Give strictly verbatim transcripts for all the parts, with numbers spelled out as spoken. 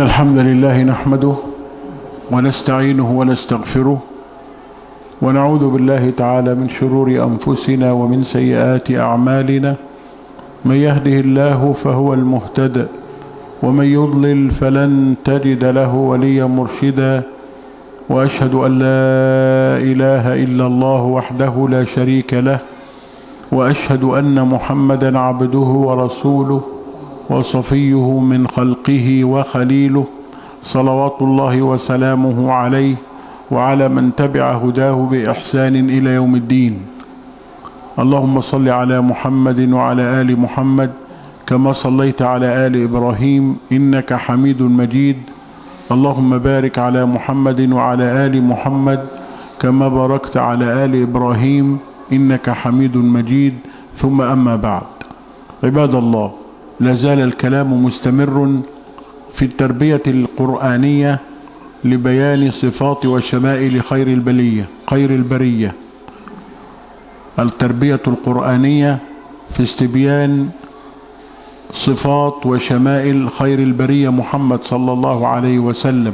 الحمد لله نحمده ونستعينه ونستغفره ونعوذ بالله تعالى من شرور أنفسنا ومن سيئات أعمالنا. من يهده الله فهو المهتد ومن يضلل فلن تجد له وليا مرشدا، وأشهد أن لا إله إلا الله وحده لا شريك له، وأشهد أن محمدا عبده ورسوله وصفيه من خلقه وخليله، صلوات الله وسلامه عليه وعلى من تبع هداه بإحسان إلى يوم الدين. اللهم صل على محمد وعلى آل محمد كما صليت على آل إبراهيم إنك حميد مجيد. اللهم بارك على محمد وعلى آل محمد كما باركت على آل إبراهيم إنك حميد مجيد. ثم أما بعد، عباد الله، لازال الكلام مستمر في التربية القرآنية لبيان صفات وشمائل خير البلية خير البرية. التربية القرآنية في استبيان صفات وشمائل خير البرية محمد صلى الله عليه وسلم.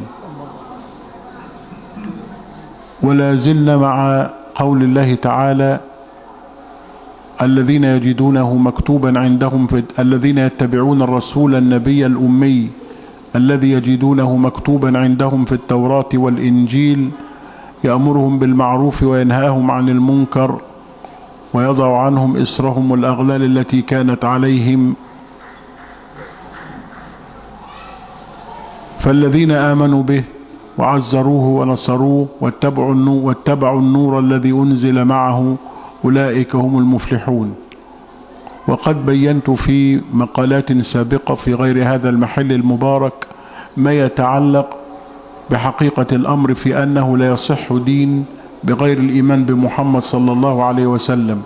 ولا زلنا مع قول الله تعالى: الذين يجدونه مكتوبا عندهم في الذين يتبعون الرسول النبي الأمي الذي يجدونه مكتوبا عندهم في التوراة والإنجيل يأمرهم بالمعروف وينهاهم عن المنكر ويضع عنهم إسرهم والأغلال التي كانت عليهم. فالذين آمنوا به وعزروه ونصروه واتبعوا النور, واتبعوا النور الذي أنزل معه أولئك هم المفلحون. وقد بينت في مقالات سابقة في غير هذا المحل المبارك ما يتعلق بحقيقة الأمر في أنه لا يصح دين بغير الإيمان بمحمد صلى الله عليه وسلم.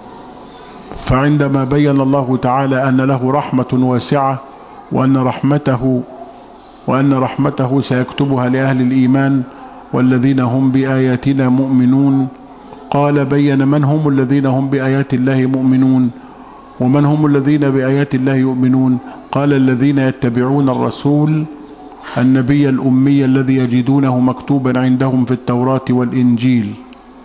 فعندما بين الله تعالى أن له رحمة واسعة وأن رحمته وأن رحمته سيكتبها لأهل الإيمان والذين هم بآياتنا مؤمنون، قال بين من هم الذين هم بآيات الله مؤمنون. ومن هم الذين بآيات الله يؤمنون؟ قال: الذين يتبعون الرسول النبي الأمي الذي يجدونه مكتوبا عندهم في التوراة والإنجيل.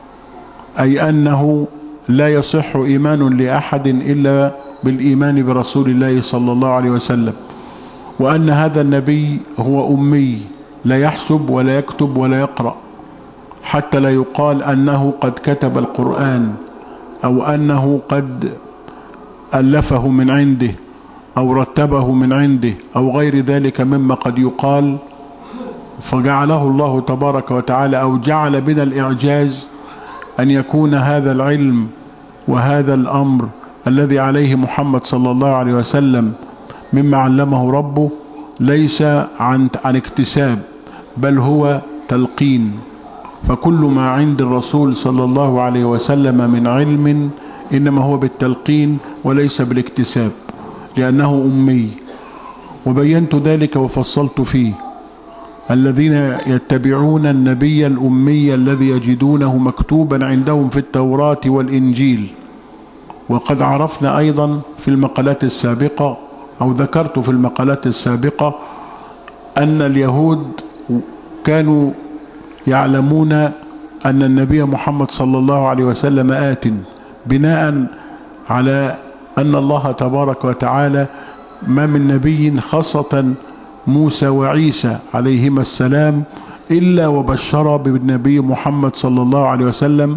أي أنه لا يصح إيمان لأحد إلا بالإيمان برسول الله صلى الله عليه وسلم، وأن هذا النبي هو أمي لا يحسب ولا يكتب ولا يقرأ، حتى لا يقال أنه قد كتب القرآن أو أنه قد ألفه من عنده أو رتبه من عنده أو غير ذلك مما قد يقال. فجعله الله تبارك وتعالى أو جعل من الإعجاز أن يكون هذا العلم وهذا الأمر الذي عليه محمد صلى الله عليه وسلم مما علمه ربه ليس عن عن اكتساب، بل هو تلقين. فكل ما عند الرسول صلى الله عليه وسلم من علم إنما هو بالتلقين وليس بالاكتساب، لأنه أمي. وبينت ذلك وفصلت فيه: الذين يتبعون النبي الأمي الذي يجدونه مكتوبا عندهم في التوراة والإنجيل. وقد عرفنا أيضا في المقالات السابقة أو ذكرت في المقالات السابقة أن اليهود كانوا يعلمون أن النبي محمد صلى الله عليه وسلم آت، بناء على أن الله تبارك وتعالى ما من نبي خاصة موسى وعيسى عليهما السلام إلا وبشر بالنبي محمد صلى الله عليه وسلم.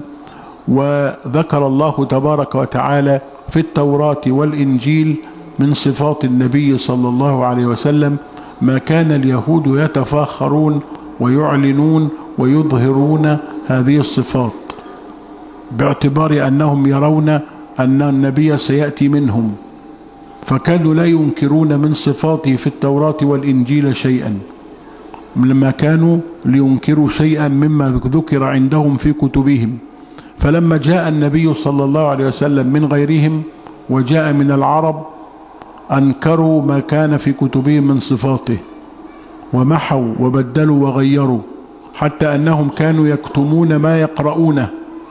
وذكر الله تبارك وتعالى في التوراة والإنجيل من صفات النبي صلى الله عليه وسلم ما كان اليهود يتفاخرون ويعلنون ويظهرون هذه الصفات، باعتبار أنهم يرون أن النبي سيأتي منهم، فكانوا لا ينكرون من صفاته في التوراة والإنجيل شيئا، لما كانوا لينكروا شيئا مما ذكر عندهم في كتبهم. فلما جاء النبي صلى الله عليه وسلم من غيرهم وجاء من العرب أنكروا ما كان في كتبهم من صفاته ومحوا وبدلوا وغيروا، حتى أنهم كانوا يكتمون ما يقرؤونه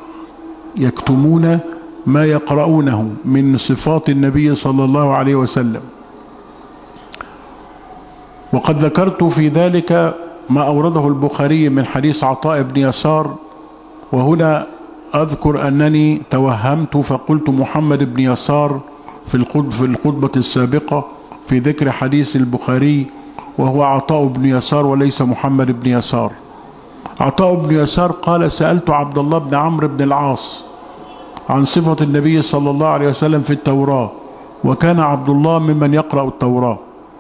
يكتمون ما يقرؤونه من صفات النبي صلى الله عليه وسلم. وقد ذكرت في ذلك ما أورده البخاري من حديث عطاء بن يسار، وهنا أذكر أنني توهمت فقلت محمد بن يسار في الخطبة السابقة في ذكر حديث البخاري، وهو عطاء بن يسار وليس محمد بن يسار. عطاء بن يسار قال: سألت عبد الله بن عمرو بن العاص عن صفة النبي صلى الله عليه وسلم في التوراة، وكان عبد الله ممن يقرأ التوراة،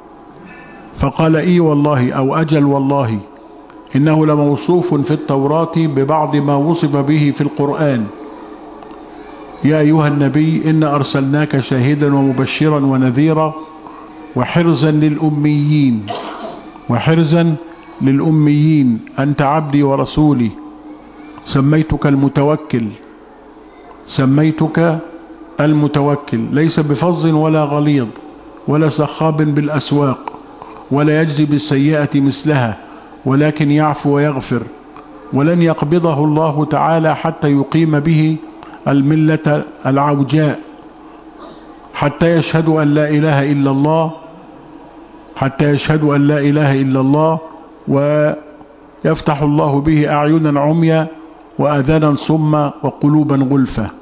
فقال: إي والله أو أجل والله إنه لموصوف في التوراة ببعض ما وصف به في القرآن. يا أيها النبي إنا أرسلناك شاهدا ومبشرا ونذيرا وحرزا للأميين وحرزا للأميين أنت عبدي ورسولي سميتك المتوكل سميتك المتوكل ليس بفظ ولا غليظ ولا سخاب بالأسواق ولا يجزي بالسيئة مثلها، ولكن يعفو ويغفر، ولن يقبضه الله تعالى حتى يقيم به الملة العوجاء، حتى يشهدوا أن لا إله إلا الله حتى يشهدوا أن لا إله إلا الله ويفتح الله به أعينا عميا وأذانا صما وقلوبا غلفة.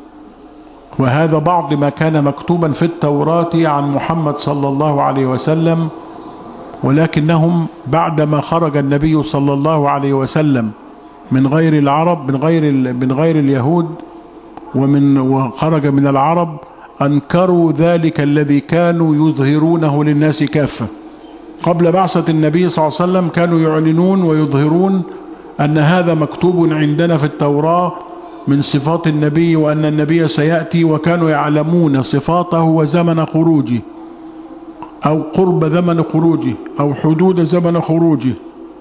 وهذا بعض ما كان مكتوبا في التوراة عن محمد صلى الله عليه وسلم، ولكنهم بعدما خرج النبي صلى الله عليه وسلم من غير العرب من غير من غير اليهود ومن وخرج من العرب أنكروا ذلك الذي كانوا يظهرونه للناس كافة. قبل بعثة النبي صلى الله عليه وسلم كانوا يعلنون ويظهرون أن هذا مكتوب عندنا في التوراة من صفات النبي، وأن النبي سيأتي، وكانوا يعلمون صفاته وزمن خروجه أو قرب زمن خروجه أو حدود زمن خروجه.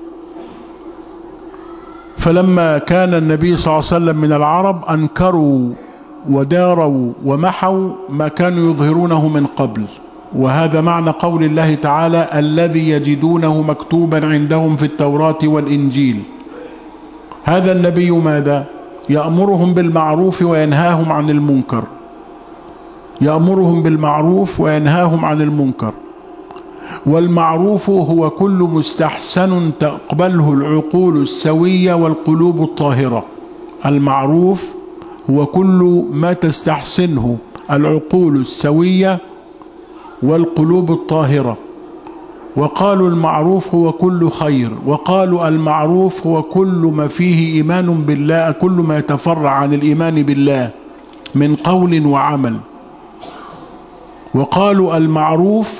فلما كان النبي صلى الله عليه وسلم من العرب أنكروا وداروا ومحوا ما كانوا يظهرونه من قبل. وهذا معنى قول الله تعالى: الذي يجدونه مكتوبا عندهم في التوراة والإنجيل. هذا النبي ماذا؟ يأمرهم بالمعروف وينهاهم عن المنكر يأمرهم بالمعروف وينهاهم عن المنكر. والمعروف هو كل مستحسن تقبله العقول السوية والقلوب الطاهرة. المعروف هو كل ما تستحسنه العقول السوية والقلوب الطاهرة. وقالوا المعروف هو كل خير، وقالوا المعروف هو كل ما فيه إيمان بالله، كل ما يتفرع عن الإيمان بالله من قول وعمل. وقالوا المعروف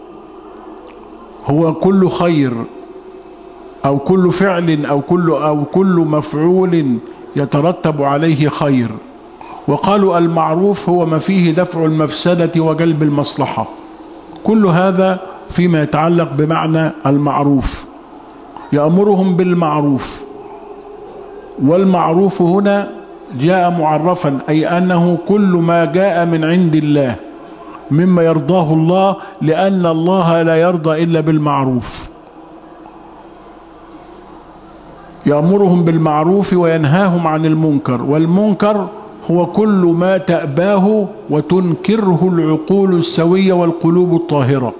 هو كل خير أو كل فعل أو كل, أو كل مفعول يترتب عليه خير. وقالوا المعروف هو ما فيه دفع المفسدة وجلب المصلحة. كل هذا فيما يتعلق بمعنى المعروف. يأمرهم بالمعروف، والمعروف هنا جاء معرفا، أي أنه كل ما جاء من عند الله مما يرضاه الله، لأن الله لا يرضى إلا بالمعروف. يأمرهم بالمعروف وينهاهم عن المنكر. والمنكر هو كل ما تأباه وتنكره العقول السوية والقلوب الطاهرة.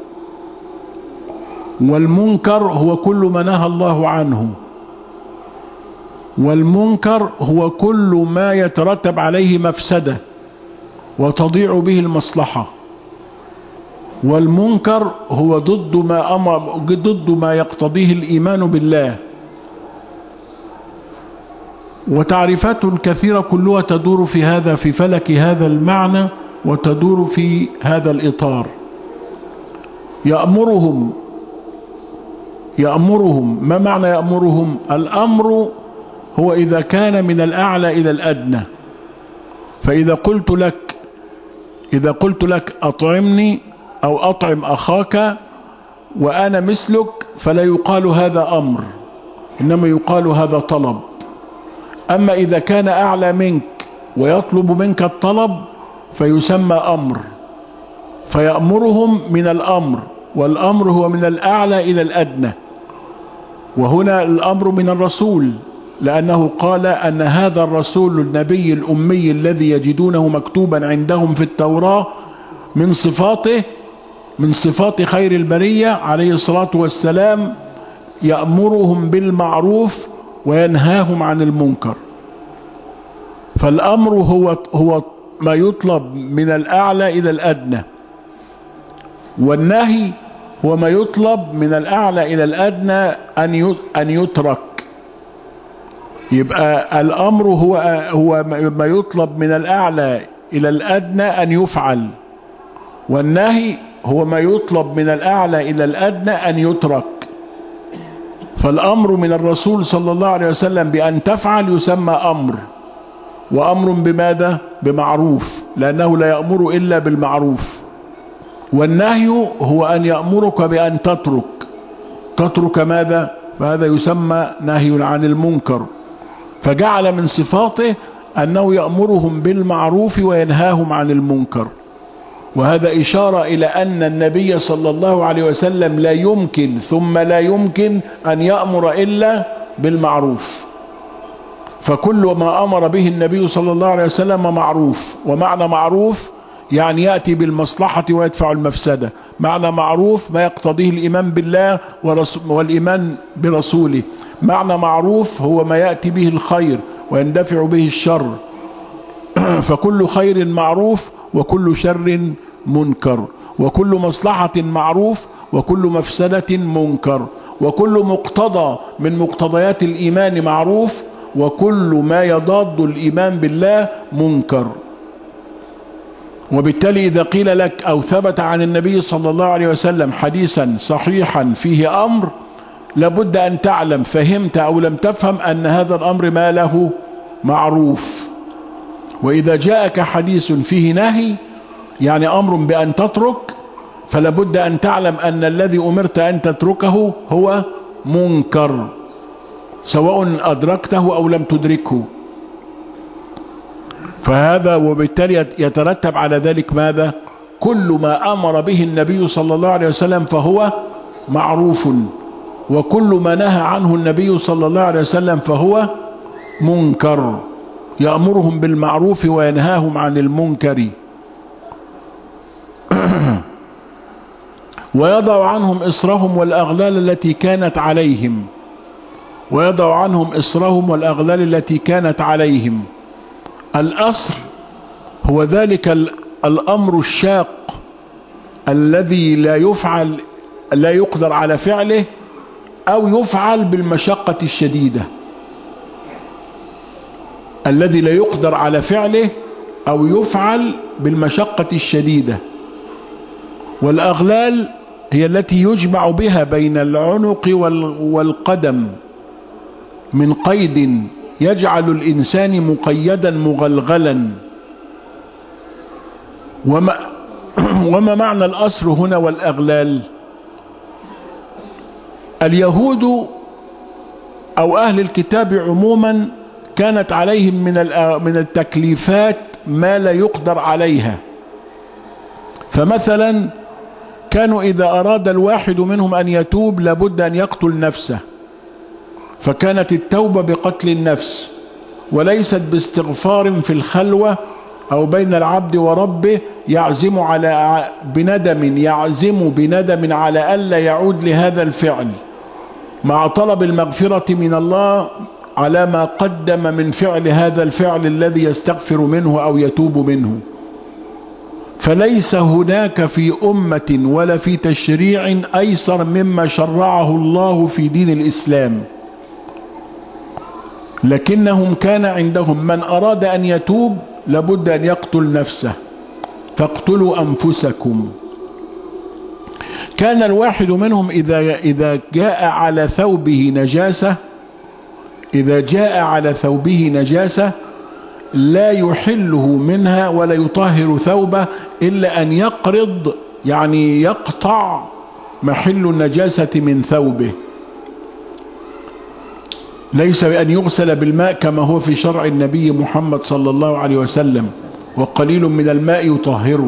والمنكر هو كل ما نهى الله عنه. والمنكر هو كل ما يترتب عليه مفسدة وتضيع به المصلحة. والمنكر هو ضد ما أمر ضد ما يقتضيه الإيمان بالله. وتعريفات كثيرة كلها تدور في هذا في فلك هذا المعنى وتدور في هذا الإطار. يأمرهم يأمرهم ما معنى يأمرهم؟ الأمر هو إذا كان من الأعلى إلى الأدنى. فإذا قلت لك إذا قلت لك أطعمني أو أطعم أخاك وأنا مثلك، فلا يقال هذا أمر، إنما يقال هذا طلب. أما إذا كان أعلى منك ويطلب منك الطلب فيسمى أمر. فيأمرهم من الأمر، والأمر هو من الأعلى إلى الأدنى. وهنا الأمر من الرسول، لأنه قال أن هذا الرسول النبي الأمي الذي يجدونه مكتوبا عندهم في التوراة من صفاته من صفات خير البرية عليه الصلاة والسلام يأمرهم بالمعروف وينهاهم عن المنكر. فالأمر هو هو ما يطلب من الأعلى إلى الأدنى، والنهي هو ما يطلب من الأعلى إلى الأدنى أن يترك. يبقى الأمر هو هو ما يطلب من الأعلى إلى الأدنى أن يفعل، والنهي هو ما يطلب من الأعلى إلى الأدنى أن يترك. فالأمر من الرسول صلى الله عليه وسلم بأن تفعل يسمى أمر، وأمر بماذا؟ بمعروف، لأنه لا يأمر إلا بالمعروف. والنهي هو أن يأمرك بأن تترك. تترك ماذا؟ فهذا يسمى نهي عن المنكر. فجعل من صفاته أنه يأمرهم بالمعروف وينهاهم عن المنكر، وهذا إشارة إلى أن النبي صلى الله عليه وسلم لا يمكن ثم لا يمكن أن يأمر إلا بالمعروف. فكل ما أمر به النبي صلى الله عليه وسلم معروف. ومعنى معروف يعني يأتي بالمصلحة ويدفع المفسدة. معنى معروف ما يقتضيه الإيمان بالله والإيمان برسوله. معنى معروف هو ما يأتي به الخير ويندفع به الشر. فكل خير معروف وكل شر منكر، وكل مصلحة معروف وكل مفسدة منكر، وكل مقتضى من مقتضيات الإيمان معروف، وكل ما يضاد الإيمان بالله منكر. وبالتالي إذا قيل لك أو ثبت عن النبي صلى الله عليه وسلم حديثا صحيحا فيه أمر، لابد أن تعلم فهمت أو لم تفهم أن هذا الأمر ما له معروف. وإذا جاءك حديث فيه نهي يعني أمر بأن تترك، فلابد أن تعلم أن الذي أمرت أن تتركه هو منكر، سواء أدركته أو لم تدركه. فهذا وبالتالي يترتب على ذلك ماذا؟ كل ما أمر به النبي صلى الله عليه وسلم فهو معروف، وكل ما نهى عنه النبي صلى الله عليه وسلم فهو منكر. يأمرهم بالمعروف وينهاهم عن المنكر. ويضع عنهم إصرهم والأغلال التي كانت عليهم. ويضع عنهم إصرهم والأغلال التي كانت عليهم. الأصر هو ذلك الأمر الشاق الذي لا يفعل لا يقدر على فعله أو يفعل بالمشقة الشديدة. الذي لا يقدر على فعله أو يفعل بالمشقة الشديدة. والأغلال هي التي يجمع بها بين العنق والقدم من قيد يجعل الإنسان مقيدا مغلغلا. وما, وما معنى الأسر هنا والأغلال؟ اليهود أو أهل الكتاب عموما كانت عليهم من من التكليفات ما لا يقدر عليها. فمثلا كانوا إذا أراد الواحد منهم أن يتوب لابد أن يقتل نفسه، فكانت التوبة بقتل النفس، وليست باستغفار في الخلوة أو بين العبد وربه يعزم على بندم يعزم بندم على ألا يعود لهذا الفعل، مع طلب المغفرة من الله على ما قدم من فعل هذا الفعل الذي يستغفر منه أو يتوب منه. فليس هناك في أمة ولا في تشريع أيسر مما شرعه الله في دين الإسلام، لكنهم كان عندهم من أراد أن يتوب لابد أن يقتل نفسه، فاقتلوا أنفسكم. كان الواحد منهم إذا, إذا جاء على ثوبه نجاسة إذا جاء على ثوبه نجاسة لا يحله منها ولا يطهر ثوبه إلا أن يقرض، يعني يقطع محل النجاسة من ثوبه، ليس بأن يغسل بالماء كما هو في شرع النبي محمد صلى الله عليه وسلم، وقليل من الماء يطهره.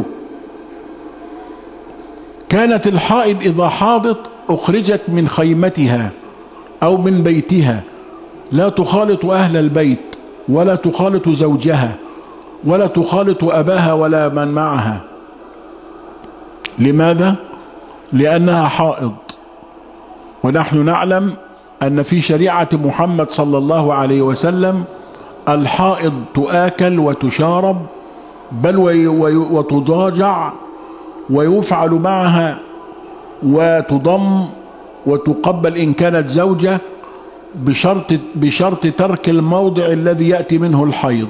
كانت الحائض إذا حاضت أخرجت من خيمتها أو من بيتها، لا تخالط أهل البيت ولا تخالط زوجها ولا تخالط أباها ولا من معها. لماذا؟ لأنها حائض، ونحن نعلم أن في شريعة محمد صلى الله عليه وسلم الحائض تؤكل وتشارب بل وتضاجع ويفعل معها وتضم وتقبل إن كانت زوجة بشرط, بشرط ترك الموضع الذي يأتي منه الحيض.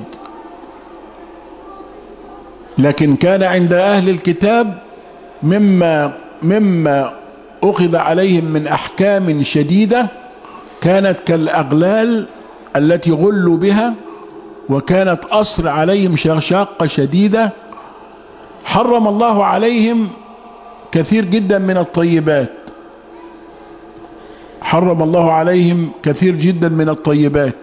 لكن كان عند أهل الكتاب مما, مما أخذ عليهم من أحكام شديدة كانت كالأغلال التي غلوا بها، وكانت أصر عليهم شاقة شديدة. حرم الله عليهم كثير جدا من الطيبات، حرم الله عليهم كثير جدا من الطيبات.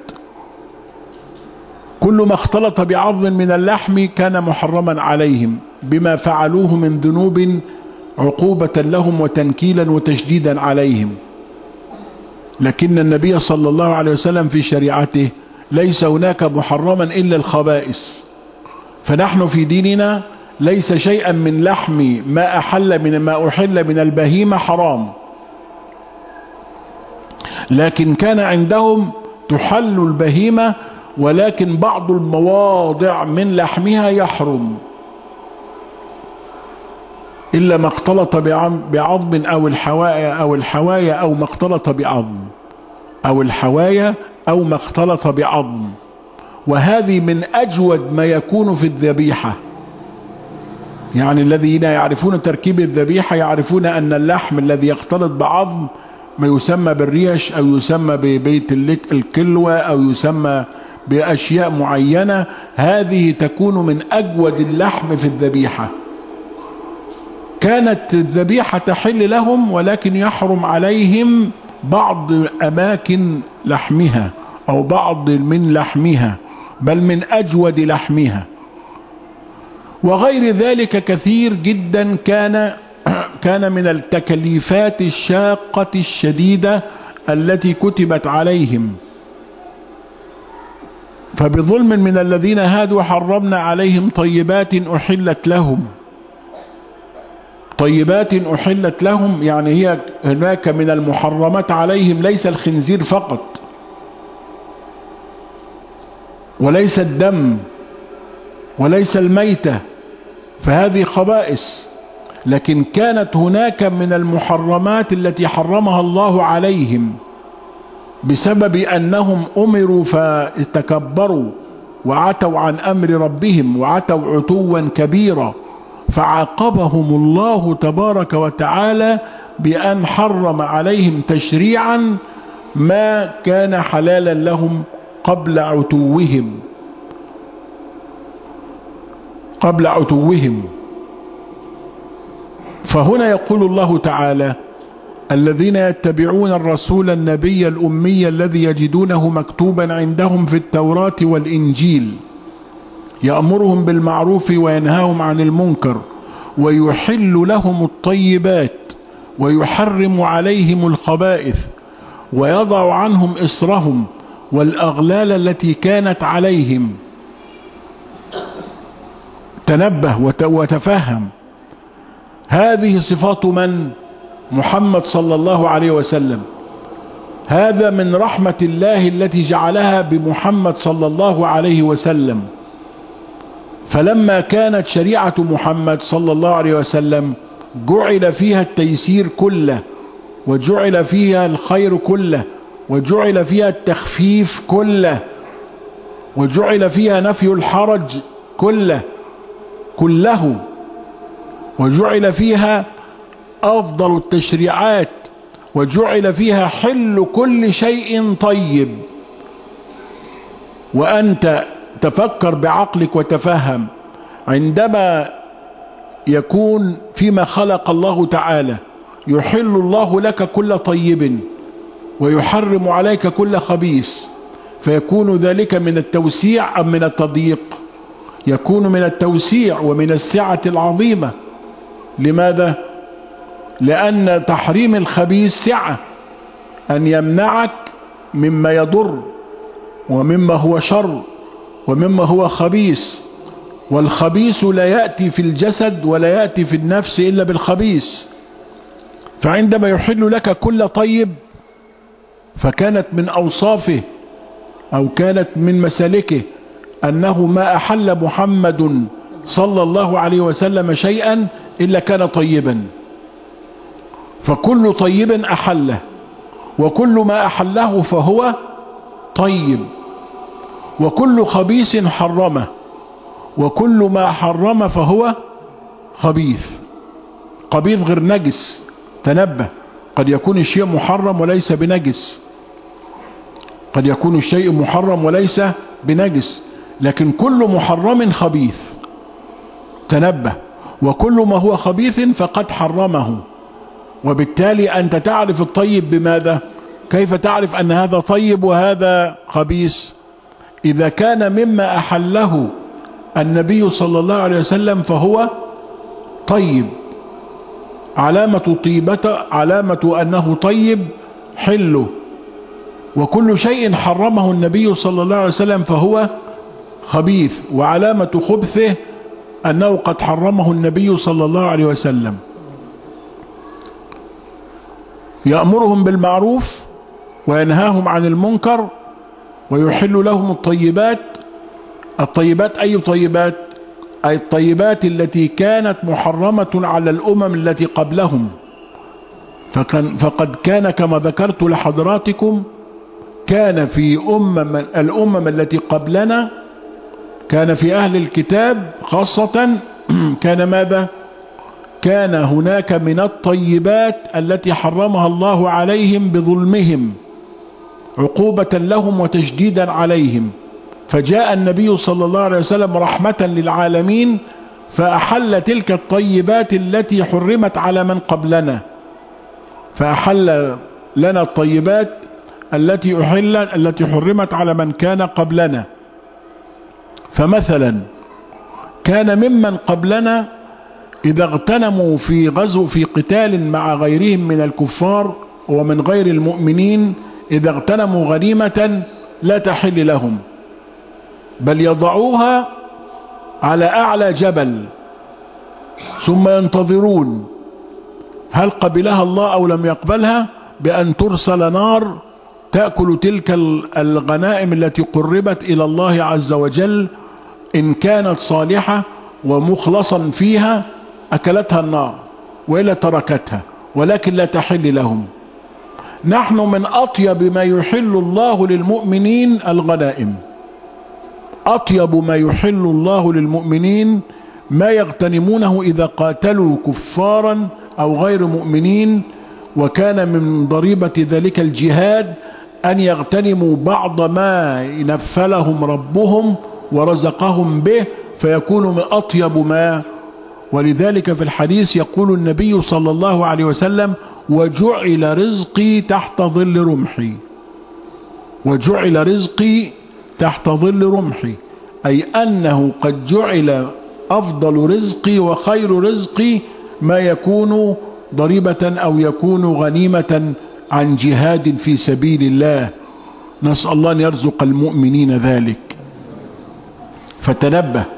كل ما اختلط بعظم من اللحم كان محرما عليهم بما فعلوه من ذنوب عقوبة لهم وتنكيلا وتشديدا عليهم. لكن النبي صلى الله عليه وسلم في شريعته ليس هناك محرما إلا الخبائث. فنحن في ديننا ليس شيئا من لحم ما أحل من ما أحل من البهيمة حرام، لكن كان عندهم تحل البهيمة ولكن بعض المواضع من لحمها يحرم إلا ما اختلط بعظم أو الحوايا أو الحوايا أو ما اختلط بعظم أو الحوايا أو ما اختلط بعظم. وهذه من أجود ما يكون في الذبيحة. يعني الذين يعرفون تركيب الذبيحة يعرفون أن اللحم الذي يختلط بعظم ما يسمى بالريش أو يسمى ببيت الكلوة أو يسمى بأشياء معينة، هذه تكون من أجود اللحم في الذبيحة. كانت الذبيحة تحل لهم ولكن يحرم عليهم بعض أماكن لحمها أو بعض من لحمها بل من أجود لحمها. وغير ذلك كثير جدا كان كان من التكليفات الشاقة الشديدة التي كتبت عليهم. فبظلم من الذين هادوا حرمنا عليهم طيبات أحلت لهم. طيبات أحلت لهم يعني هي هناك من المحرمات عليهم ليس الخنزير فقط وليس الدم وليس الميتة، فهذه خبائث. لكن كانت هناك من المحرمات التي حرمها الله عليهم بسبب أنهم أمروا فتكبروا وعتوا عن أمر ربهم وعتوا عتوا كبيرا، فعاقبهم الله تبارك وتعالى بأن حرم عليهم تشريعا ما كان حلالا لهم قبل عتوهم قبل عتوهم. فهنا يقول الله تعالى: الذين يتبعون الرسول النبي الأمي الذي يجدونه مكتوبا عندهم في التوراة والإنجيل يأمرهم بالمعروف وينهاهم عن المنكر ويحل لهم الطيبات ويحرم عليهم الخبائث ويضع عنهم إصرهم والأغلال التي كانت عليهم. تنبه وتفهم، هذه صفات من؟ محمد صلى الله عليه وسلم. هذا من رحمة الله التي جعلها بمحمد صلى الله عليه وسلم. فلما كانت شريعة محمد صلى الله عليه وسلم جعل فيها التيسير كله وجعل فيها الخير كله وجعل فيها التخفيف كله وجعل فيها نفي الحرج كله كله وجعل فيها أفضل التشريعات وجعل فيها حل كل شيء طيب. وأنت تفكر بعقلك وتفهم، عندما يكون فيما خلق الله تعالى يحل الله لك كل طيب ويحرم عليك كل خبيث، فيكون ذلك من التوسيع أم من التضييق؟ يكون من التوسيع ومن السعة العظيمة. لماذا؟ لأن تحريم الخبيث سعة، أن يمنعك مما يضر ومما هو شر ومما هو خبيث. والخبيث لا يأتي في الجسد ولا يأتي في النفس إلا بالخبيث. فعندما يحل لك كل طيب فكانت من أوصافه أو كانت من مسالكه أنه ما أحل محمد صلى الله عليه وسلم شيئا إلا كان طيبا، فكل طيب أحله، وكل ما أحله فهو طيب، وكل خبيث حرمه، وكل ما حرم فهو خبيث. خبيث غير نجس، تنبه، قد يكون الشيء محرم وليس بنجس، قد يكون الشيء محرم وليس بنجس، لكن كل محرم خبيث، تنبه، وكل ما هو خبيث فقد حرمه. وبالتالي أنت تعرف الطيب بماذا؟ كيف تعرف أن هذا طيب وهذا خبيث؟ إذا كان مما أحله النبي صلى الله عليه وسلم فهو طيب، علامة طيبة، علامة أنه طيب حله. وكل شيء حرمه النبي صلى الله عليه وسلم فهو خبيث، وعلامة خبثه أنه قد حرمه النبي صلى الله عليه وسلم. يأمرهم بالمعروف وينهاهم عن المنكر ويحل لهم الطيبات. الطيبات أي طيبات؟ أي الطيبات التي كانت محرمة على الأمم التي قبلهم. فكان فقد كان كما ذكرت لحضراتكم، كان في أمم الأمم التي قبلنا، كان في أهل الكتاب خاصة كان ماذا؟ كان هناك من الطيبات التي حرمها الله عليهم بظلمهم عقوبة لهم وتشديدا عليهم، فجاء النبي صلى الله عليه وسلم رحمة للعالمين فأحل تلك الطيبات التي حرمت على من قبلنا، فأحل لنا الطيبات التي أحل التي حرمت على من كان قبلنا. فمثلا كان ممن قبلنا إذا اغتنموا في غزو في قتال مع غيرهم من الكفار ومن غير المؤمنين، إذا اغتنموا غنيمة لا تحل لهم، بل يضعوها على أعلى جبل ثم ينتظرون هل قبلها الله أو لم يقبلها، بأن ترسل نار تأكل تلك الغنائم التي قربت إلى الله عز وجل. إن كانت صالحة ومخلصا فيها أكلتها النار وإلا تركتها، ولكن لا تحل لهم. نحن من أطيب ما يحل الله للمؤمنين الغنائم، أطيب ما يحل الله للمؤمنين ما يغتنمونه إذا قاتلوا كفارا أو غير مؤمنين. وكان من ضريبة ذلك الجهاد أن يغتنموا بعض ما نفلهم ربهم ورزقهم به، فيكون من أطيب ما. ولذلك في الحديث يقول النبي صلى الله عليه وسلم: وجعل رزقي تحت ظل رمحي. وجعل رزقي تحت ظل رمحي، أي أنه قد جعل أفضل رزقي وخير رزقي ما يكون ضريبة أو يكون غنيمة عن جهاد في سبيل الله. نسأل الله أن يرزق المؤمنين ذلك. فتنبه،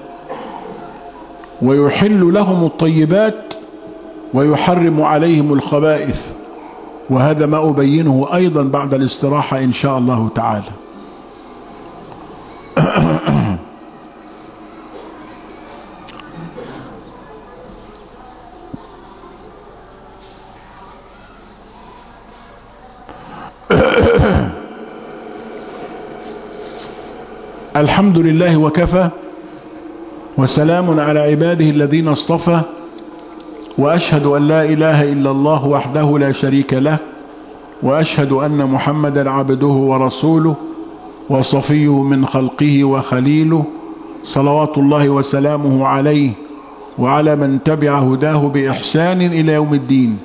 ويحل لهم الطيبات ويحرم عليهم الخبائث، وهذا ما أبينه أيضا بعد الاستراحة إن شاء الله تعالى. الحمد لله وكفى، وسلام على عباده الذين اصطفى، وأشهد أن لا إله إلا الله وحده لا شريك له، وأشهد أن محمدا عبده ورسوله وصفيه من خلقه وخليله، صلوات الله وسلامه عليه وعلى من تبع هداه بإحسان إلى يوم الدين.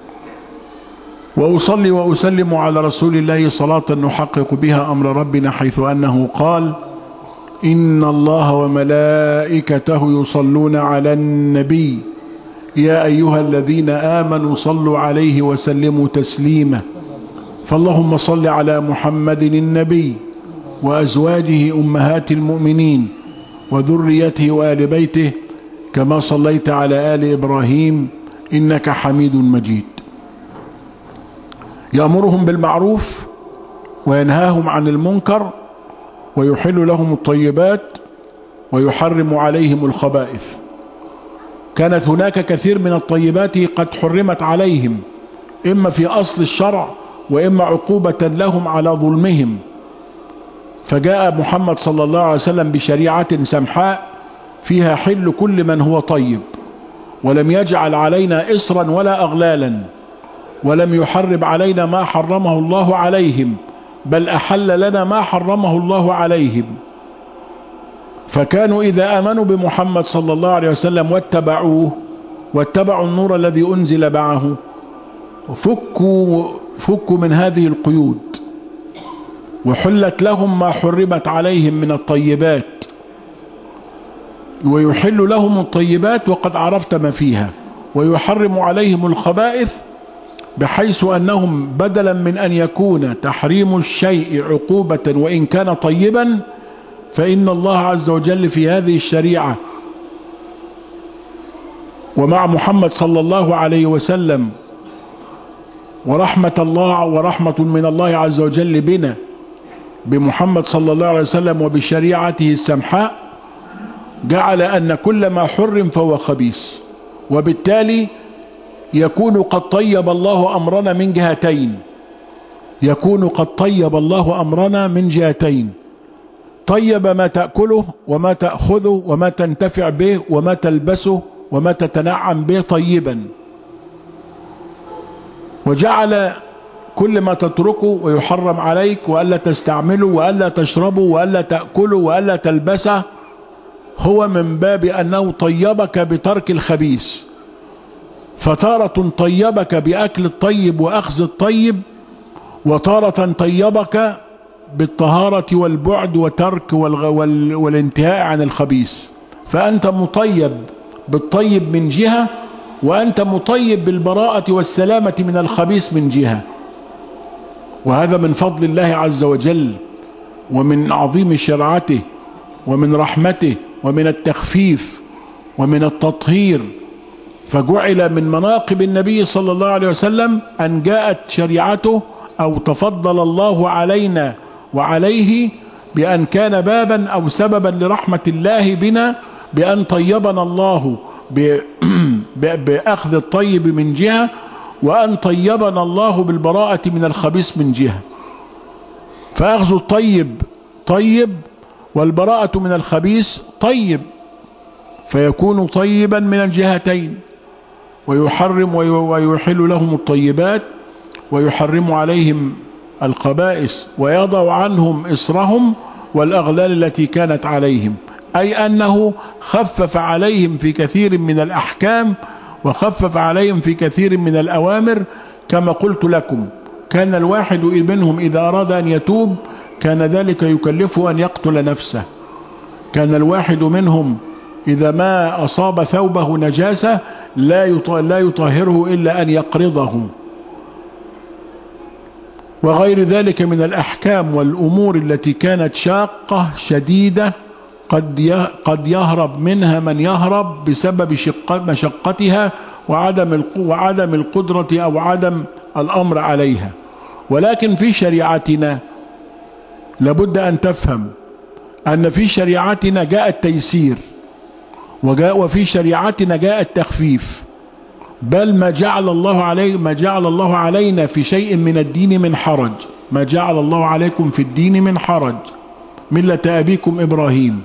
وأصلي وأسلم على رسول الله صلاة نحقق بها أمر ربنا، حيث أنه قال: إن الله وملائكته يصلون على النبي يا أيها الذين آمنوا صلوا عليه وسلموا تسليما. فاللهم صل على محمد النبي وأزواجه أمهات المؤمنين وذريته وآل بيته كما صليت على آل إبراهيم إنك حميد مجيد. يأمرهم بالمعروف وينهاهم عن المنكر ويحل لهم الطيبات ويحرم عليهم الخبائث. كانت هناك كثير من الطيبات قد حرمت عليهم، إما في أصل الشرع وإما عقوبة لهم على ظلمهم، فجاء محمد صلى الله عليه وسلم بشريعة سمحاء فيها حل كل من هو طيب، ولم يجعل علينا إصرا ولا أغلالا، ولم يحرم علينا ما حرمه الله عليهم، بل أحل لنا ما حرمه الله عليهم. فكانوا إذا آمنوا بمحمد صلى الله عليه وسلم واتبعوه واتبعوا النور الذي أنزل معه فكوا, فكوا من هذه القيود، وحلت لهم ما حرمت عليهم من الطيبات، ويحل لهم الطيبات وقد عرفت ما فيها، ويحرم عليهم الخبائث، بحيث أنهم بدلا من أن يكون تحريم الشيء عقوبة وإن كان طيبا، فإن الله عز وجل في هذه الشريعة ومع محمد صلى الله عليه وسلم ورحمة الله ورحمة من الله عز وجل بنا بمحمد صلى الله عليه وسلم وبشريعته السمحاء، جعل أن كل ما حرم فهو خبيث، وبالتالي يكون قد طيب الله أمرنا من جهتين يكون قد طيب الله أمرنا من جهتين طيب ما تأكله وما تأخذه وما تنتفع به وما تلبسه وما تتنعم به طيبا، وجعل كل ما تتركه ويحرم عليك وألا تستعمله وألا تشربه وألا تأكله وألا تلبسه هو من باب أنه طيبك بترك الخبيث. فتارة طيبك بأكل الطيب وأخذ الطيب، وتارة طيبك بالطهارة والبعد وترك وال... والانتهاء عن الخبيث. فأنت مطيب بالطيب من جهة، وأنت مطيب بالبراءة والسلامة من الخبيث من جهة، وهذا من فضل الله عز وجل ومن عظيم شرعته ومن رحمته ومن التخفيف ومن التطهير. فجعل من مناقب النبي صلى الله عليه وسلم أن جاءت شريعته أو تفضل الله علينا وعليه بأن كان بابا أو سببا لرحمة الله بنا، بأن طيبنا الله بأخذ الطيب من جهة، وأن طيبنا الله بالبراءة من الخبيث من جهة. فأخذ الطيب طيب والبراءة من الخبيث طيب، فيكون طيبا من الجهتين، ويحرم ويحل لهم الطيبات ويحرم عليهم الخبائث ويضع عنهم إصرهم والأغلال التي كانت عليهم، أي أنه خفف عليهم في كثير من الأحكام وخفف عليهم في كثير من الأوامر. كما قلت لكم، كان الواحد منهم إذا أراد أن يتوب كان ذلك يكلفه أن يقتل نفسه. كان الواحد منهم إذا ما أصاب ثوبه نجاسة لا يطهره إلا أن يقرضه، وغير ذلك من الأحكام والأمور التي كانت شاقة شديدة قد قد يهرب منها من يهرب بسبب مشقتها وعدم وعدم القدرة أو عدم الأمر عليها. ولكن في شريعتنا لابد أن تفهم أن في شريعتنا جاء التيسير، وجاء وفي شريعتنا جاء التخفيف، بل ما جعل الله عليه ما جعل الله علينا في شيء من الدين من حرج. ما جعل الله عليكم في الدين من حرج ملة أبيكم إبراهيم.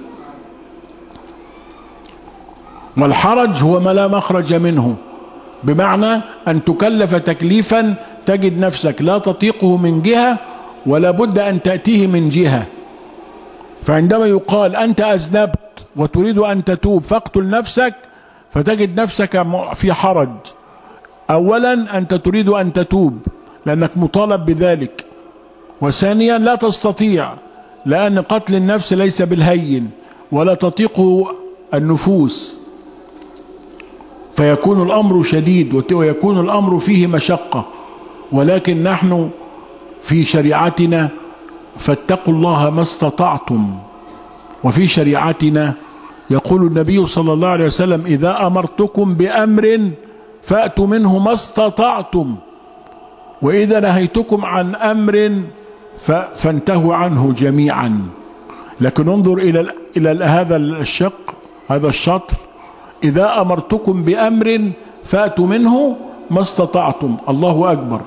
والحرج هو ما لا مخرج منه، بمعنى أن تكلف تكليفا تجد نفسك لا تطيقه من جهة ولا بد أن تأتيه من جهة. فعندما يقال أنت أذنبت وتريد أن تتوب فاقتل نفسك، فتجد نفسك في حرج. أولا أنت تريد أن تتوب لأنك مطالب بذلك، وثانيا لا تستطيع لأن قتل النفس ليس بالهين ولا تطيقه النفوس، فيكون الأمر شديد ويكون الأمر فيه مشقة. ولكن نحن في شريعتنا فاتقوا الله ما استطعتم، وفي شريعتنا يقول النبي صلى الله عليه وسلم إذا أمرتكم بأمر فأتوا منه ما استطعتم. وإذا نهيتكم عن أمر فانتهوا عنه جميعا. لكن انظر إلى إلى هذا الشق، هذا الشطر: إذا أمرتكم بأمر فأتوا منه ما استطعتم. الله أكبر.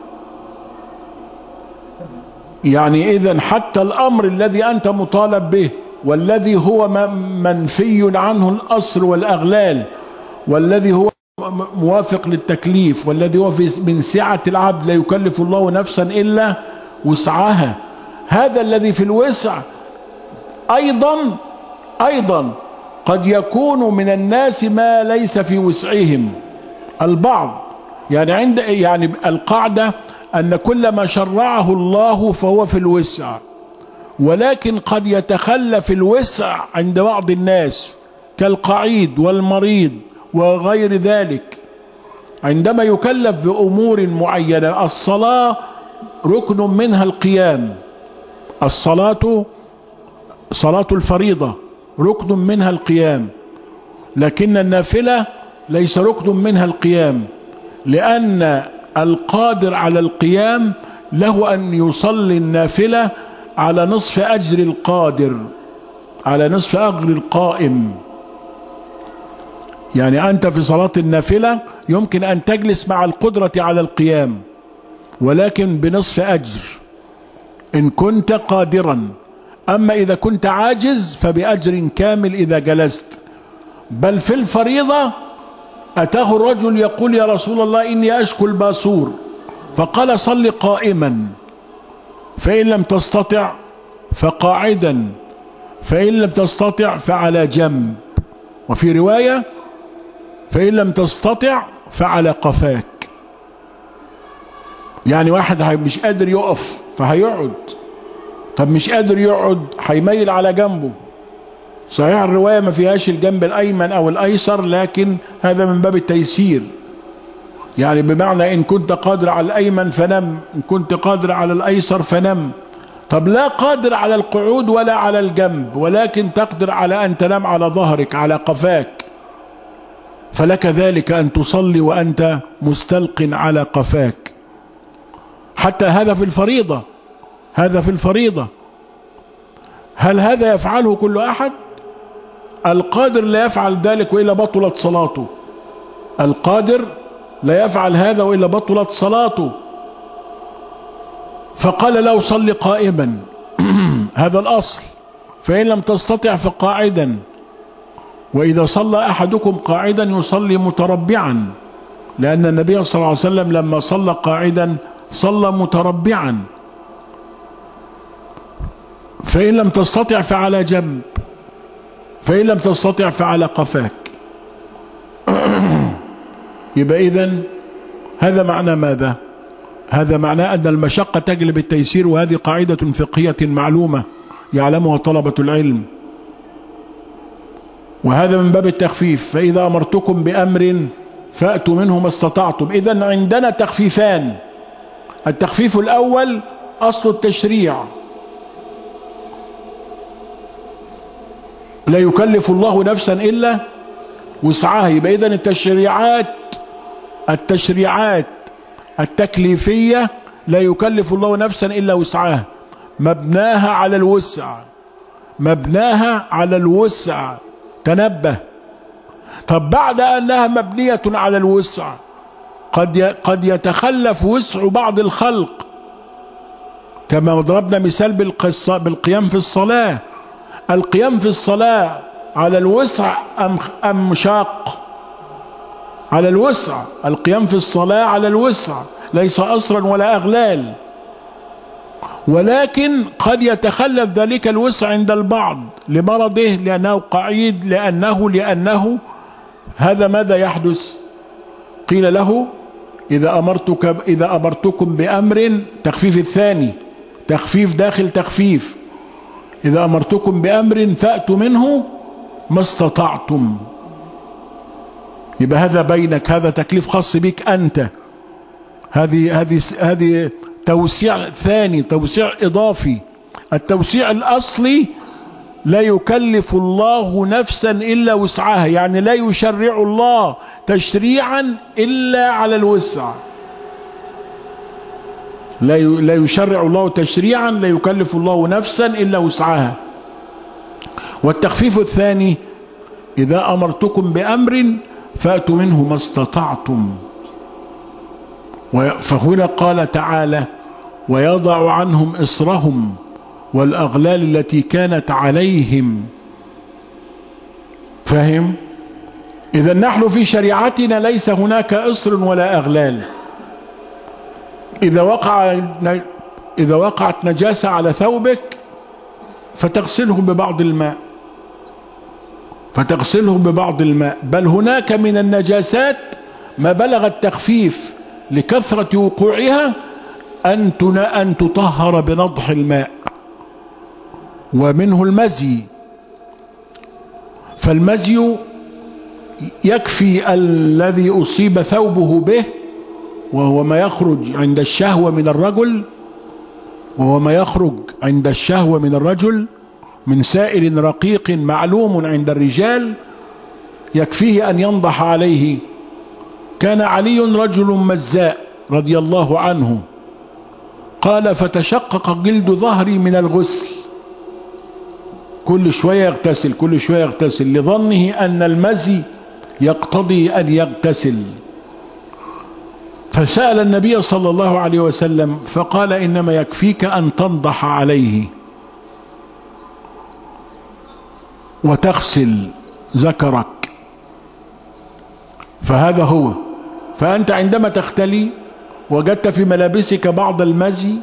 يعني إذن حتى الأمر الذي أنت مطالب به والذي هو منفي عنه الأصل والأغلال والذي هو موافق للتكليف والذي هو من سعة العبد، لا يكلف الله نفسا إلا وسعها، هذا الذي في الوسع أيضا أيضا قد يكون من الناس ما ليس في وسعهم البعض. يعني عند يعني القاعدة أن كل ما شرعه الله فهو في الوسع، ولكن قد يتخلف الوسع عند بعض الناس كالقعيد والمريض وغير ذلك، عندما يكلف بأمور معينة. الصلاة ركن منها القيام، الصلاة صلاة الفريضة ركن منها القيام، لكن النافلة ليس ركن منها القيام، لأن القادر على القيام له أن يصلي النافلة على نصف أجر القادر، على نصف أجر القائم. يعني أنت في صلاة النافلة يمكن أن تجلس مع القدرة على القيام، ولكن بنصف أجر إن كنت قادرا. أما إذا كنت عاجز فبأجر كامل إذا جلست. بل في الفريضة أتاه الرجل يقول: يا رسول الله إني أشكو الباسور، فقال: صل قائما، فإن لم تستطع فقاعدا، فإن لم تستطع فعلى جنب، وفي رواية: فإن لم تستطع فعلى قفاك. يعني واحد مش قادر يقف فهيقعد، طب مش قادر يقعد هيميل على جنبه. صحيح الرواية ما فيهاش الجنب الأيمن أو الأيسر، لكن هذا من باب التيسير، يعني بمعنى إن كنت قادر على الأيمن فنم، إن كنت قادر على الأيسر فنم. طب لا قادر على القعود ولا على الجنب، ولكن تقدر على أن تنام على ظهرك على قفاك، فلك ذلك أن تصلي وأنت مستلق على قفاك. حتى هذا في الفريضة، هذا في الفريضة. هل هذا يفعله كل أحد؟ القادر لا يفعل ذلك وإلا بطلت صلاته، القادر لا يفعل هذا وإلا بطلت صلاته. فقال له: صل قائما هذا الأصل، فإن لم تستطع فقاعدا. وإذا صلى أحدكم قاعدا يصلي متربعا، لأن النبي صلى الله عليه وسلم لما صلى قاعدا صلى متربعا. فإن لم تستطع فعلى جنب، فإن لم تستطع فعلى قفاك. يبقى إذن هذا معنى ماذا؟ هذا معناه أن المشقة تجلب التيسير، وهذه قاعدة فقهية معلومة يعلمها طلبة العلم، وهذا من باب التخفيف. فإذا أمرتكم بأمر فأتوا منه ما استطعتم. إذن عندنا تخفيفان: التخفيف الأول أصل التشريع، لا يكلف الله نفسا إلا وسعها. يبقى إذن التشريعات التشريعات التكليفية لا يكلف الله نفسا إلا وسعها، مبناها على الوسع، مبناها على الوسع. تنبه. طب بعد أنها مبنية على الوسع قد قد يتخلف وسع بعض الخلق، كما ضربنا مثال بالقصة بالقيام في الصلاة. القيام في الصلاة على الوسع أم أم شاق؟ على الوسع. القيام في الصلاة على الوسع، ليس أسرا ولا أغلال، ولكن قد يتخلف ذلك الوسع عند البعض لمرضه، لأنه قعيد، لأنه لأنه هذا ماذا يحدث؟ قيل له: إذا أمرتك إذا أمرتكم بأمر، تخفيف الثاني، تخفيف داخل تخفيف، إذا أمرتكم بأمر فأتوا منه ما استطعتم. يبقى هذا بينك، هذا تكليف خاص بك أنت، هذه هذه هذه توسيع ثاني، توسيع إضافي. التوسيع الأصلي لا يكلف الله نفسا إلا وسعها، يعني لا يشرع الله تشريعا إلا على الوسع. لا يشرع الله تشريعا لا يكلف الله نفسا إلا وسعها. والتخفيف الثاني إذا أمرتكم بأمر فأتوا منه ما استطعتم. فهنا قال تعالى ويضع عنهم إصرهم والأغلال التي كانت عليهم. فهم؟ إذا نحن في شريعتنا ليس هناك إصر ولا أغلال. إذا وقع إذا وقعت نجاسة على ثوبك فتغسله ببعض الماء فتغسله ببعض الماء بل هناك من النجاسات ما بلغ التخفيف لكثرة وقوعها أن أن تطهر بنضح الماء، ومنه المزي. فالمزي يكفي الذي أصيب ثوبه به، وهو ما يخرج عند الشهوة من الرجل وهو ما يخرج عند الشهوة من الرجل من سائل رقيق معلوم عند الرجال، يكفيه أن ينضح عليه. كان علي رجل مزاء رضي الله عنه، قال فتشقق جلد ظهري من الغسل، كل شوية يغتسل كل شوية يغتسل لظنه أن المزي يقتضي أن يغتسل. فسأل النبي صلى الله عليه وسلم فقال إنما يكفيك أن تنضح عليه وتغسل ذكرك. فهذا هو. فأنت عندما تختلي وجدت في ملابسك بعض المزي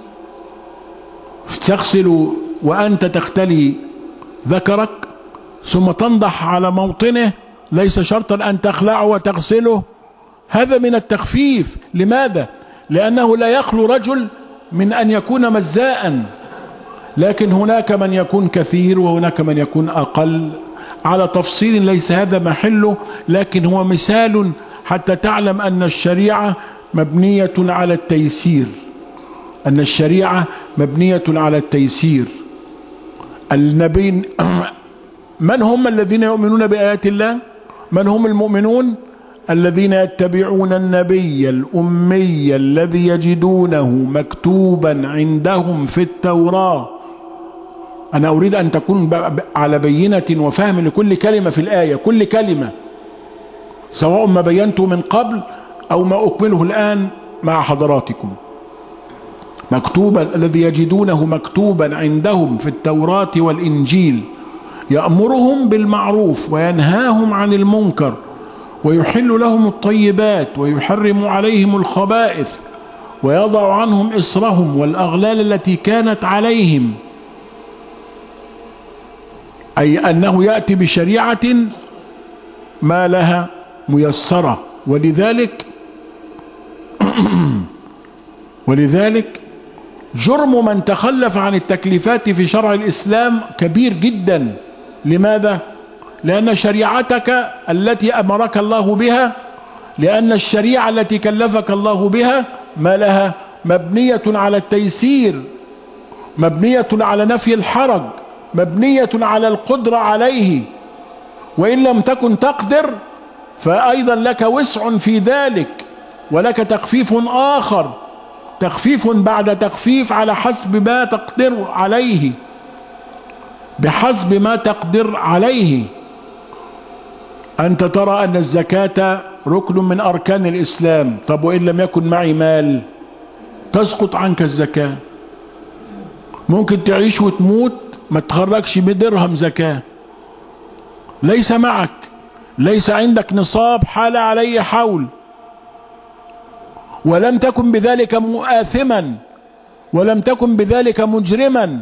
تغسل وأنت تختلي ذكرك ثم تنضح على موطنه، ليس شرطا أن تخلعه وتغسله. هذا من التخفيف. لماذا؟ لأنه لا يخلو رجل من أن يكون مزاء، لكن هناك من يكون كثير وهناك من يكون أقل، على تفصيل ليس هذا محله، لكن هو مثال حتى تعلم أن الشريعة مبنية على التيسير أن الشريعة مبنية على التيسير. النبي من هم الذين يؤمنون بآيات الله؟ من هم المؤمنون؟ الذين يتبعون النبي الأمي الذي يجدونه مكتوبا عندهم في التوراة. أنا أريد أن تكون على بينة وفهم لكل كلمة في الآية، كل كلمة، سواء ما بينته من قبل أو ما أكمله الآن مع حضراتكم. مكتوبا الذي يجدونه مكتوبا عندهم في التوراة والإنجيل يأمرهم بالمعروف وينهاهم عن المنكر ويحل لهم الطيبات ويحرم عليهم الخبائث ويضع عنهم إصرهم والأغلال التي كانت عليهم، أي أنه يأتي بشريعة ما لها ميسرة. ولذلك ولذلك جرم من تخلف عن التكليفات في شرع الإسلام كبير جدا. لماذا؟ لأن شريعتك التي أمرك الله بها، لأن الشريعة التي كلفك الله بها ما لها مبنية على التيسير، مبنية على نفي الحرج، مبنية على القدرة عليه. وإن لم تكن تقدر فأيضا لك وسع في ذلك، ولك تخفيف آخر، تخفيف بعد تخفيف على حسب ما تقدر عليه، بحسب ما تقدر عليه. أنت ترى أن الزكاة ركن من أركان الإسلام، طب وإن لم يكن معي مال تسقط عنك الزكاة. ممكن تعيش وتموت ما تخرجش بدرهم زكاة، ليس معك، ليس عندك نصاب حال عليه حول، ولم تكن بذلك مؤاثما ولم تكن بذلك مجرما.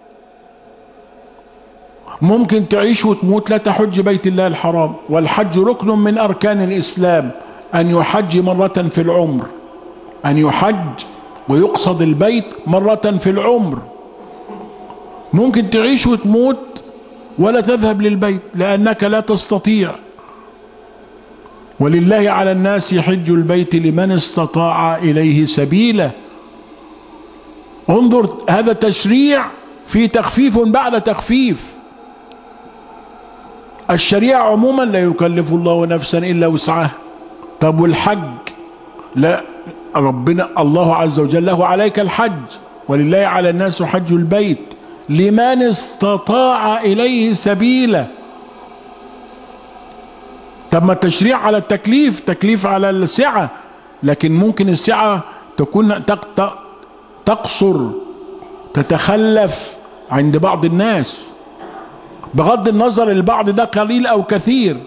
ممكن تعيش وتموت لا تحج بيت الله الحرام، والحج ركن من أركان الإسلام، أن يحج مرة في العمر، أن يحج ويقصد البيت مرة في العمر. ممكن تعيش وتموت ولا تذهب للبيت لأنك لا تستطيع. ولله على الناس حج البيت لمن استطاع إليه سبيلا. انظر، هذا تشريع في تخفيف بعد تخفيف. الشريعة عموما لا يكلف الله نفسا إلا وسعها. طب والحج؟ لا، ربنا الله عز وجل له عليك الحج ولله على الناس حج البيت لمن استطاع إليه سبيلا. طب ما التشريع على التكليف، تكليف على السعة، لكن ممكن السعة تكون تقصر تتخلف عند بعض الناس، بغض النظر البعض ده قليل أو كثير.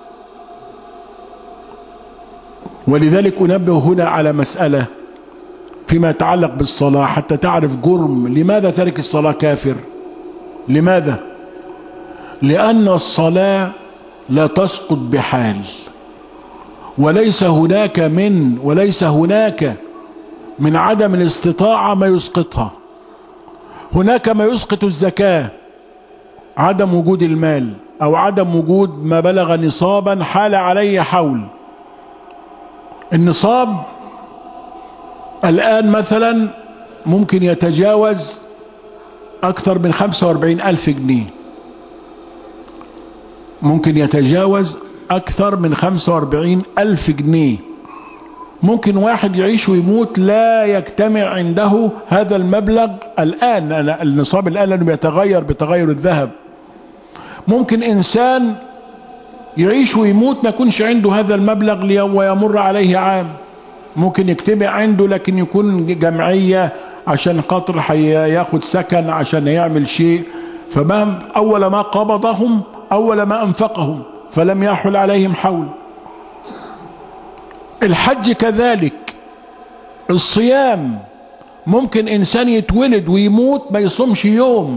ولذلك أنبه هنا على مسألة فيما يتعلق بالصلاة حتى تعرف جرم لماذا ترك الصلاة كافر. لماذا؟ لأن الصلاة لا تسقط بحال، وليس هناك من وليس هناك من عدم الاستطاعة ما يسقطها. هناك ما يسقط الزكاة، عدم وجود المال أو عدم وجود ما بلغ نصابا حال عليه حول. النصاب الآن مثلا ممكن يتجاوز أكثر من خمسة وأربعين ألف جنيه، ممكن يتجاوز أكثر من خمسة وأربعين ألف جنيه. ممكن واحد يعيش ويموت لا يجتمع عنده هذا المبلغ الآن. النصاب الآن لأنه بيتغير بتغير الذهب. ممكن إنسان يعيش ويموت ما يكونش عنده هذا المبلغ ويمر عليه عام. ممكن يجتمع عنده لكن يكون جمعية عشان خاطر هياخد سكن عشان يعمل شيء، فما أول ما قبضهم أول ما أنفقهم فلم يحل عليهم حول. الحج كذلك. الصيام ممكن إنسان يتولد ويموت ما يصومش يوم.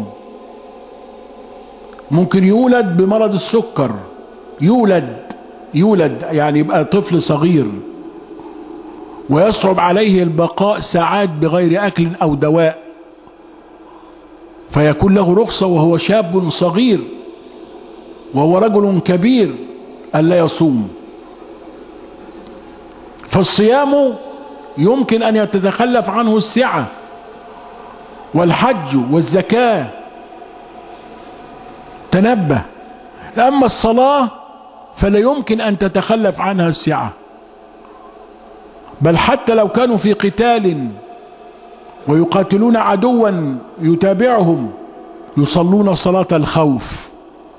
ممكن يولد بمرض السكر، يولد يولد يعني يبقى طفل صغير ويصعب عليه البقاء ساعات بغير أكل أو دواء، فيكون له رخصة وهو شاب صغير وهو رجل كبير ألا يصوم. فالصيام يمكن أن يتتخلف عنه السعة، والحج والزكاة تنبه. أما الصلاة فلا يمكن أن تتخلف عنها السعة، بل حتى لو كانوا في قتال ويقاتلون عدوا يتابعهم يصلون صلاة الخوف،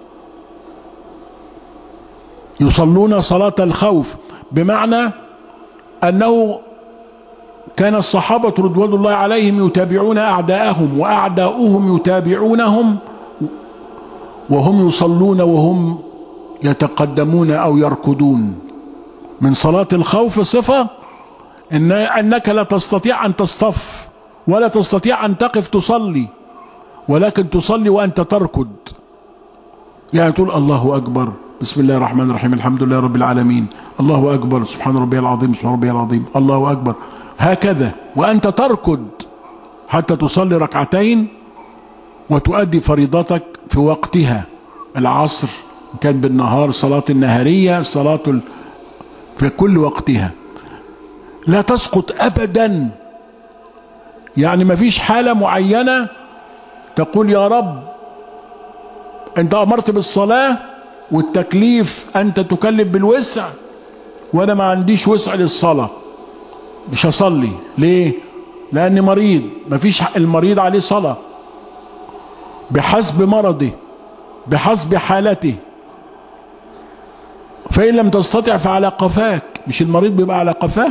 يصلون صلاة الخوف، بمعنى أنه كان الصحابة رضوان الله عليهم يتابعون أعداءهم وأعداؤهم يتابعونهم وهم يصلون وهم يتقدمون أو يركضون. من صلاة الخوف صفة إن أنك لا تستطيع أن تصطف ولا تستطيع أن تقف تصلي، ولكن تصلي وأنت تركض، يعني تقول الله أكبر بسم الله الرحمن الرحيم الحمد لله رب العالمين الله أكبر سبحان ربي العظيم سبحان ربي العظيم الله أكبر، هكذا وأنت تركض حتى تصلي ركعتين وتؤدي فريضتك في وقتها. العصر كان بالنهار، صلاة النهارية، صلاة ال... في كل وقتها لا تسقط أبدا. يعني ما فيش حالة معينة تقول يا رب انت أمرت بالصلاة والتكليف أنت تكلف بالوسع وأنا ما عنديش وسع للصلاة مش هصلي. ليه؟ لأني مريض. ما فيش المريض عليه صلاة بحسب مرضه بحسب حالته، فإن لم تستطع فعلى قفاك. مش المريض بيبقى على قفاه؟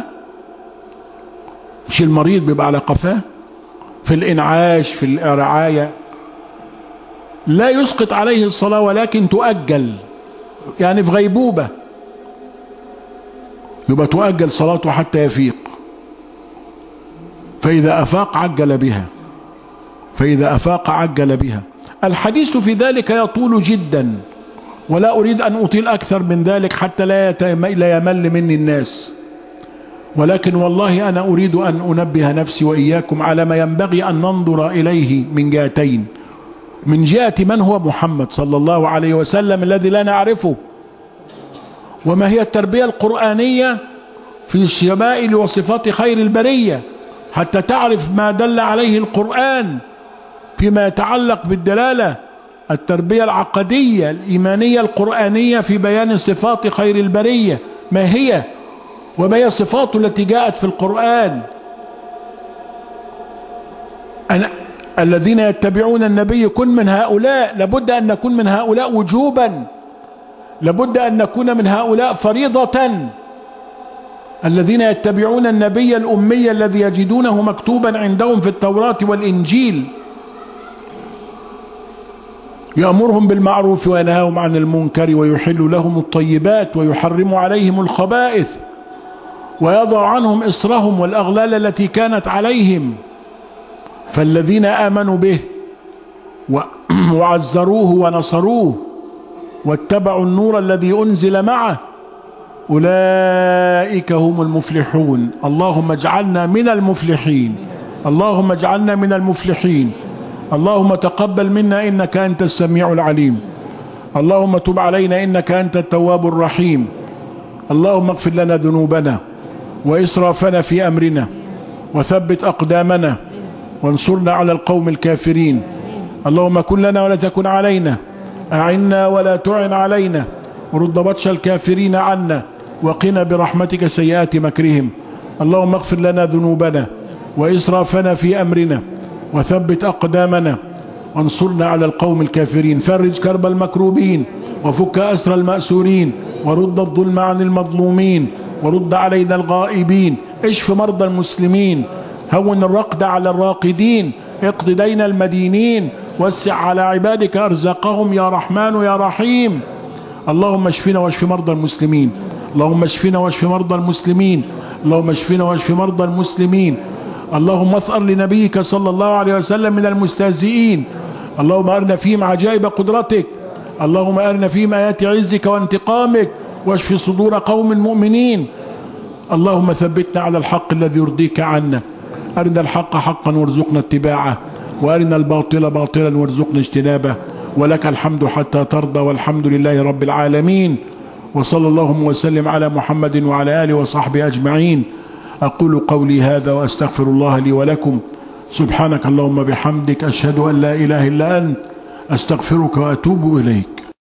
مش المريض بيبقى على قفاه في الإنعاش في الرعاية؟ لا يسقط عليه الصلاة ولكن تؤجل، يعني في غيبوبة يبقى تؤجل صلاته حتى يفيق، فإذا أفاق عجل بها فإذا أفاق عجل بها. الحديث في ذلك يطول جدا ولا أريد أن أطيل أكثر من ذلك حتى لا لا يمل مني الناس، ولكن والله أنا أريد أن أنبه نفسي وإياكم على ما ينبغي أن ننظر إليه من جهتين. من جهة من هو محمد صلى الله عليه وسلم الذي لا نعرفه، وما هي التربية القرآنية في الشمائل وصفات خير البرية حتى تعرف ما دل عليه القرآن فيما يتعلق بالدلالة التربية العقدية الإيمانية القرآنية في بيان صفات خير البرية ما هي، وما هي صفاته التي جاءت في القرآن. أنا الذين يتبعون النبي كن من هؤلاء، لابد أن نكون من هؤلاء وجوبا، لابد أن نكون من هؤلاء فريضة. الذين يتبعون النبي الأمي الذي يجدونه مكتوبا عندهم في التوراة والإنجيل، يأمرهم بالمعروف وينهاهم عن المنكر ويحل لهم الطيبات ويحرم عليهم الخبائث ويضع عنهم إصرهم والأغلال التي كانت عليهم. فالذين آمنوا به وعزروه ونصروه واتبعوا النور الذي أنزل معه أولئك هم المفلحون. اللهم اجعلنا من المفلحين، اللهم اجعلنا من المفلحين. اللهم تقبل منا إنك أنت السميع العليم. اللهم تب علينا إنك أنت التواب الرحيم. اللهم اغفر لنا ذنوبنا وإسرافنا في أمرنا وثبت أقدامنا وانصرنا على القوم الكافرين. اللهم كن لنا ولا تكن علينا، أعنا ولا تعن علينا، ورد بطش الكافرين عنا، وقنا برحمتك سيئات مكرهم. اللهم اغفر لنا ذنوبنا وإسرافنا في أمرنا وثبت أقدامنا وانصرنا على القوم الكافرين. فرج كرب المكروبين وفك أسر المأسورين ورد الظلم عن المظلومين ورد علينا الغائبين. اشف مرضى المسلمين، هون الرقد على الراقدين، اقض دين المدينين، وسع على عبادك أرزاقهم يا رحمن يا رحيم. اللهم اشفنا واشف مرضى المسلمين، اللهم اشفنا واشف مرضى المسلمين، اللهم اشفنا واشف مرضى المسلمين. اللهم اثأر لنبيك صلى الله عليه وسلم من المستهزئين. اللهم أرنا فيهم عجائب قدرتك، اللهم أرنا فيهم آيات عزك وانتقامك، واشف صدور قوم مؤمنين. اللهم ثبتنا على الحق الذي يرضيك عنا. أرنا الحق حقا وارزقنا اتباعه، وأرنا الباطل باطلا وارزقنا اجتنابه. ولك الحمد حتى ترضى، والحمد لله رب العالمين. وصلى اللهم وسلم على محمد وعلى آله وصحبه أجمعين. أقول قولي هذا وأستغفر الله لي ولكم. سبحانك اللهم بحمدك، أشهد أن لا إله إلا أنت، أستغفرك وأتوب إليك.